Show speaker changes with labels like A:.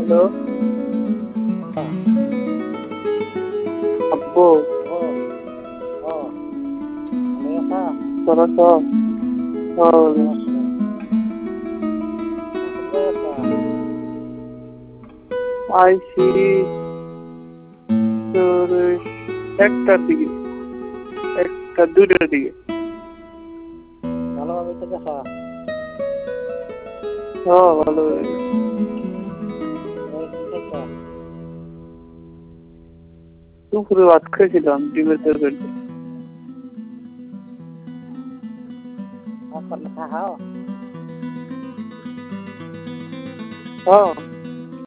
A: Hello আব্বু তোরা সব আইসি তোর একটার দিকে, একটা দুইটার দিকে।
B: ভালোভাবে তো দেখা
A: হ্যাঁ ভালো। দুপুরে ভাত খেয়েছিলাম ডিমের তরকারি।
B: খাও
A: হ্যাঁ